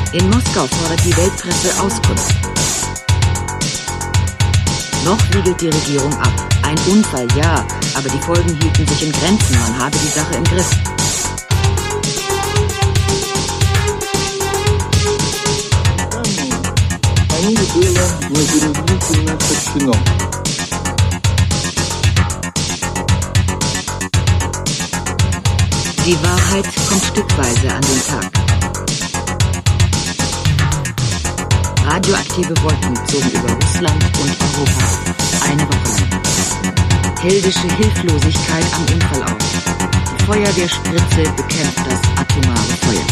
In Moskau fordert die Weltpresse Auskunft. Noch wiegelt die Regierung ab. Ein Unfall, ja, aber die Folgen hielten sich in Grenzen. Man habe die Sache im Griff. Die Wahrheit kommt stückweise an den Tag. Radioaktive Wolken zogen über Russland und Europa. Eine Woche lang. Heldische Hilflosigkeit am Unfallort. Die Feuerwehrspritze bekämpft das atomare Feuer.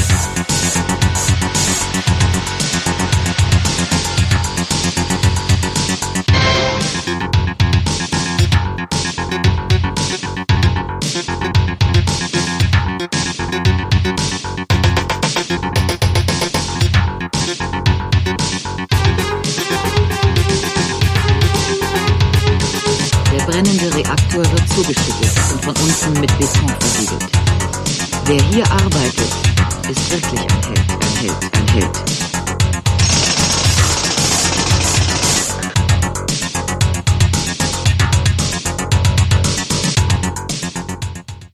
Der brennende Reaktor wird zugeschüttet und von unten mit Beton versiegelt. Wer hier arbeitet, ist wirklich ein Held, ein Held, ein Held.